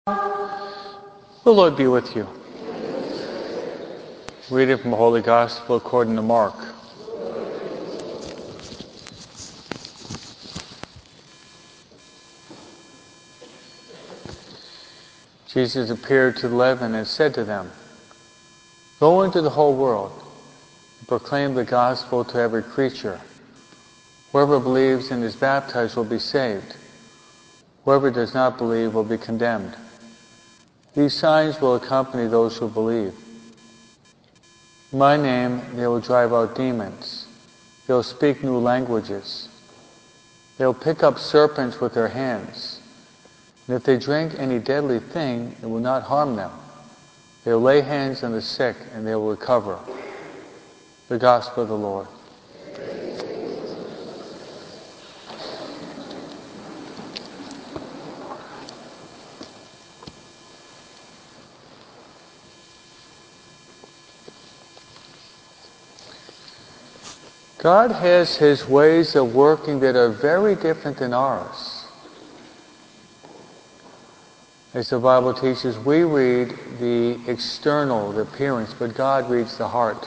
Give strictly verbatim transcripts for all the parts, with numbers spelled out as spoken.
The Lord be with you. Reading from the Holy Gospel according to Mark. Jesus appeared to the eleven and said to them, "Go into the whole world and proclaim the gospel to every creature. Whoever believes and is baptized will be saved. Whoever does not believe will be condemned. These signs will accompany those who believe. In my name they will drive out demons. They will speak new languages. They will pick up serpents with their hands. And if they drink any deadly thing, it will not harm them. They will lay hands on the sick and they will recover." The Gospel of the Lord. God has His ways of working that are very different than ours. As the Bible teaches, we read the external, the appearance, but God reads the heart.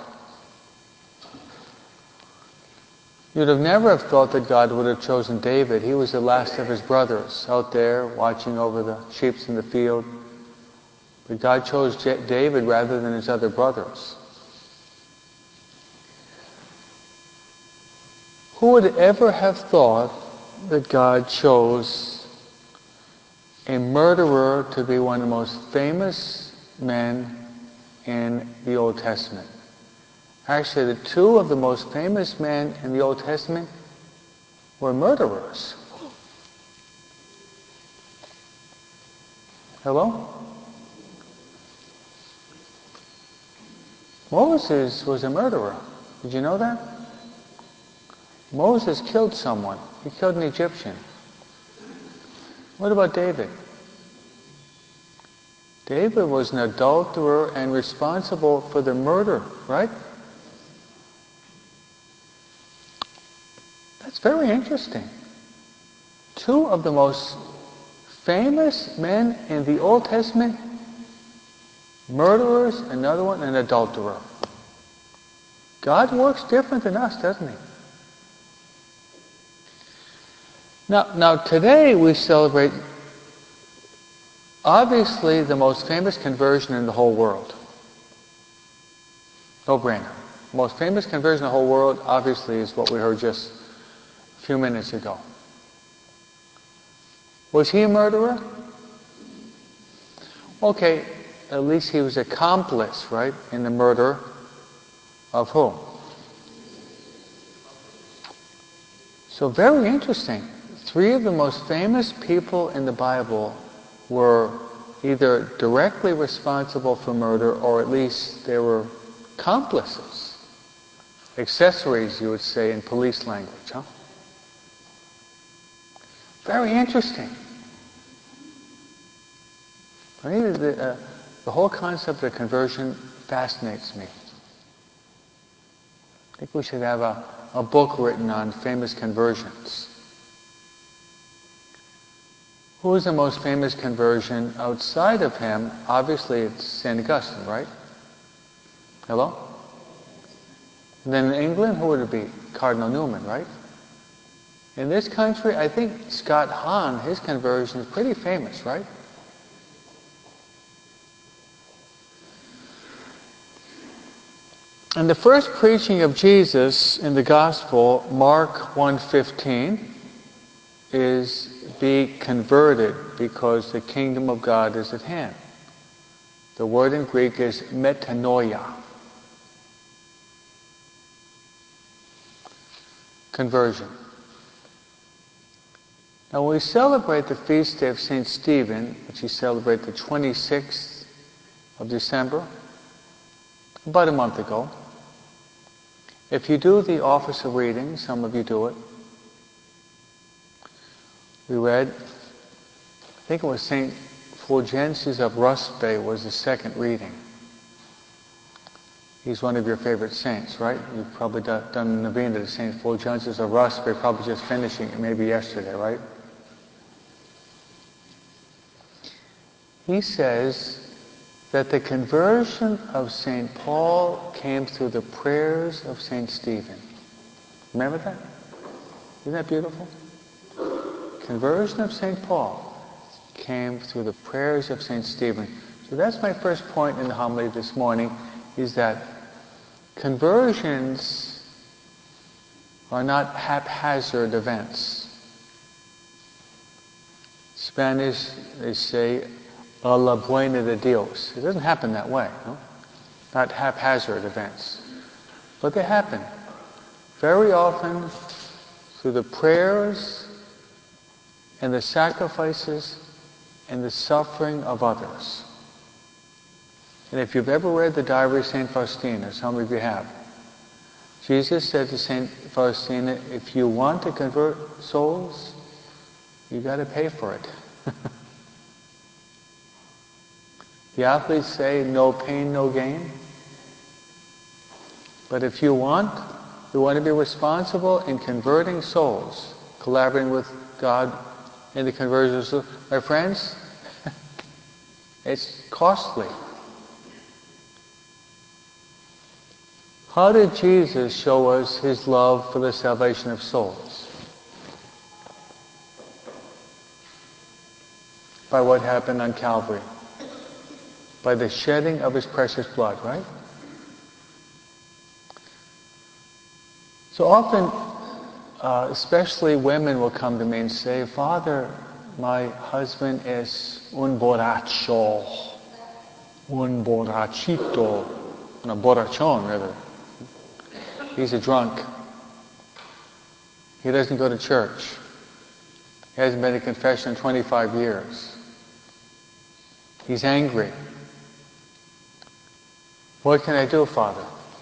You'd have never have thought that God would have chosen David. He was the last of his brothers out there watching over the sheep in the field. But God chose David rather than his other brothers. Who would ever have thought that God chose a murderer to be one of the most famous men in the Old Testament? Actually, the two of the most famous men in the Old Testament were murderers. Hello? Moses was a murderer. Did you know that? Moses killed someone. He killed an Egyptian. What about David? David was an adulterer and responsible for the murder, right? That's very interesting. Two of the most famous men in the Old Testament, murderers, another one, an adulterer. God works different than us, doesn't He? Now, now today we celebrate obviously the most famous conversion in the whole world. No brainer. The most famous conversion in the whole world obviously is what we heard just a few minutes ago. Was he a murderer? Okay, at least he was accomplice, right, in the murder of who? So very interesting. Three of the most famous people in the Bible were either directly responsible for murder or at least they were accomplices. Accessories, you would say, in police language, huh? Very interesting. I mean, the, uh, the whole concept of conversion fascinates me. I think we should have a, a book written on famous conversions. Who is the most famous conversion outside of him? Obviously, it's Saint Augustine, right? Hello? And then in England, who would it be? Cardinal Newman, right? In this country, I think Scott Hahn, his conversion is pretty famous, right? And the first preaching of Jesus in the Gospel, Mark one fifteen, is be converted because the kingdom of God is at hand. The word in Greek is metanoia. Conversion. Now when we celebrate the feast day of Saint Stephen, which we celebrate the twenty-sixth of December, about a month ago, if you do the office of reading, some of you do it, we read, I think it was Saint Fulgentius of Ruspe was the second reading. He's one of your favorite saints, right? You've probably done, done the novena to Saint Fulgentius of Ruspe, probably just finishing it maybe yesterday, right? he says that the conversion of Saint Paul came through the prayers of Saint Stephen. Remember that? Isn't that beautiful? Conversion of Saint Paul came through the prayers of Saint Stephen. So that's my first point in the homily this morning, is that conversions are not haphazard events. Spanish, they say, a la buena de Dios. It doesn't happen that way, no? Not haphazard events. But they happen very often through the prayers and the sacrifices and the suffering of others. And if you've ever read the Diary of Saint Faustina, some of you have, Jesus said to Saint Faustina, if you want to convert souls, you got to pay for it. The athletes say, no pain, no gain. But if you want, you want to be responsible in converting souls, collaborating with God in the conversion of souls. My friends, it's costly. How did Jesus show us his love for the salvation of souls? By what happened on Calvary. By the shedding of his precious blood, right? So often, uh, especially women will come to me and say, Father, my husband is un borracho, un borrachito, un borrachon rather. He's a drunk. He doesn't go to church. He hasn't been to confession in twenty-five years. He's angry. What can I do, Father?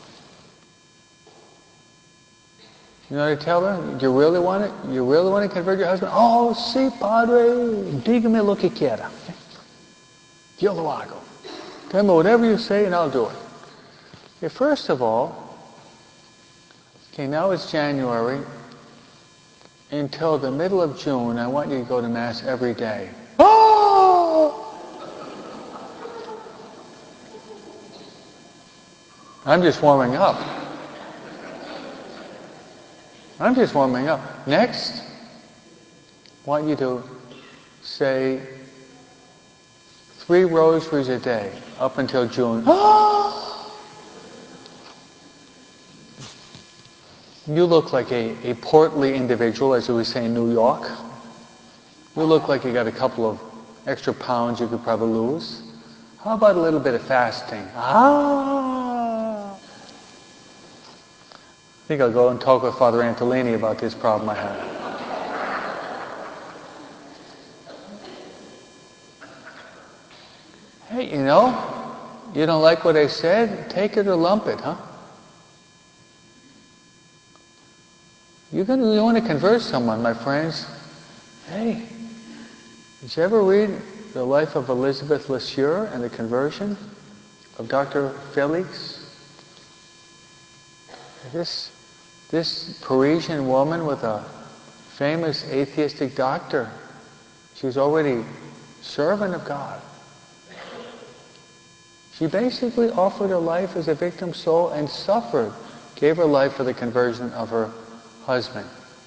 You know what I tell her? Do you really want it? You really want to convert your husband? Oh, sí, Padre, dígame lo que quiera. Yo lo hago. Tell me whatever you say and I'll do it. Okay, first of all, okay, now it's January. Until the middle of June, I want you to go to Mass every day. Oh! I'm just warming up. I'm just warming up. Next, I want you to say three rosaries a day up until June. You look like a, a portly individual, as we say in New York. You look like you got a couple of extra pounds you could probably lose. How about a little bit of fasting? Ah! I think I'll go and talk with Father Antolini about this problem I have. Hey, you know, you don't like what I said? Take it or lump it, huh? You're going to you want to convert someone, my friends. Hey, did you ever read the life of Elizabeth Lesieur and the conversion of Doctor Felix? This, this Parisian woman with a famous atheistic doctor, she was already servant of God. She basically offered her life as a victim soul and suffered, gave her life for the conversion of her husband.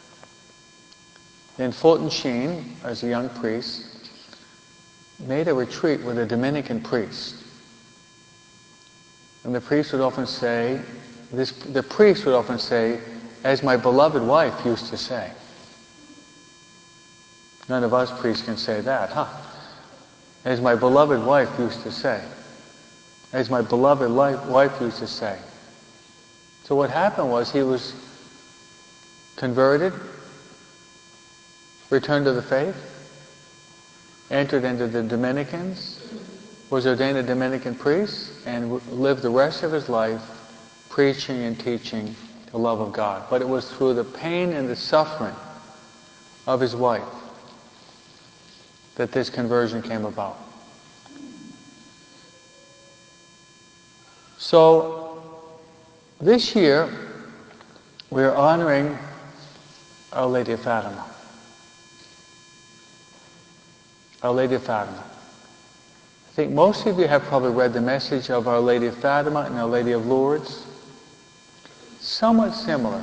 Then Fulton Sheen, as a young priest, made a retreat with a Dominican priest. And the priest would often say, this, the priest would often say, as my beloved wife used to say. None of us priests can say that, huh? As my beloved wife used to say. As my beloved wife used to say. So what happened was he was converted, returned to the faith, entered into the Dominicans, was ordained a Dominican priest, and lived the rest of his life preaching and teaching the love of God. But it was through the pain and the suffering of his wife that this conversion came about. So, this year, we're honoring Our Lady of Fatima. Our Lady of Fatima. think most of you have probably read the message of Our Lady of Fatima and Our Lady of Lourdes. Somewhat similar.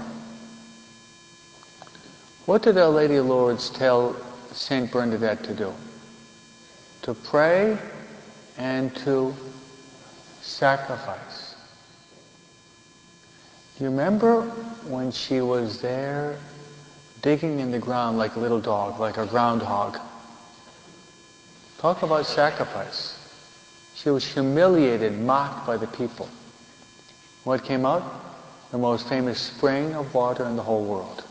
What did Our Lady of Lourdes tell Saint Bernadette to do? To pray and to sacrifice. Do you remember when she was there digging in the ground like a little dog, like a groundhog? Talk about sacrifice. She was humiliated, mocked by the people. What came out? The most famous spring of water in the whole world.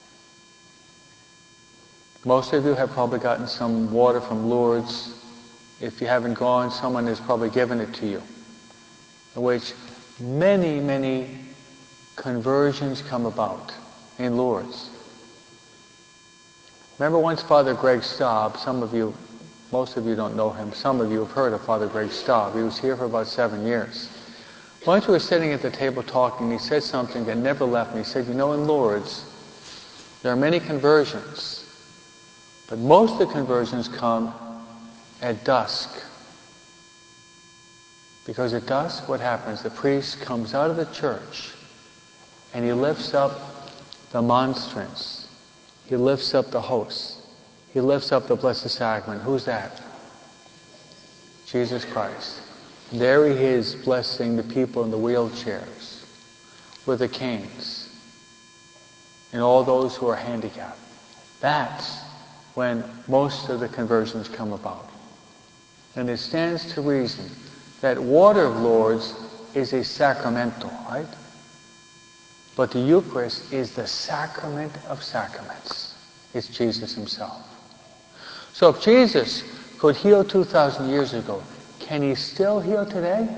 Most of you have probably gotten some water from Lourdes. If you haven't gone, someone has probably given it to you, in which many, many conversions come about in Lourdes. Remember once Father Greg Staub, some of you, most of you don't know him, some of you have heard of Father Greg Staub. He was here for about seven years. Once we were sitting at the table talking, he said something that never left me. He said, you know, in Lourdes, there are many conversions, but most of the conversions come at dusk. Because at dusk, what happens? The priest comes out of the church and he lifts up the monstrance. He lifts up the host. He lifts up the Blessed Sacrament. Who's that? Jesus Christ. There he is blessing the people in the wheelchairs, with the canes, and all those who are handicapped. That's when most of the conversions come about. And it stands to reason that water of Lourdes is a sacramental, right? But the Eucharist is the sacrament of sacraments. It's Jesus himself. So if Jesus could heal two thousand years ago, can he still heal today?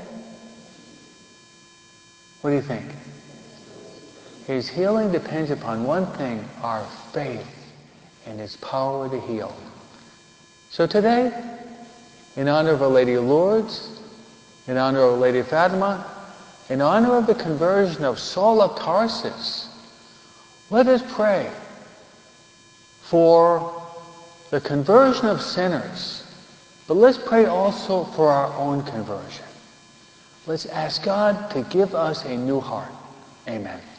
What do you think? His healing depends upon one thing, our faith in his power to heal. So today, in honor of Our Lady of Lourdes, in honor of Our Lady of Fatima, in honor of the conversion of Saul of Tarsus, let us pray for the conversion of sinners, but let's pray also for our own conversion. Let's ask God to give us a new heart. Amen.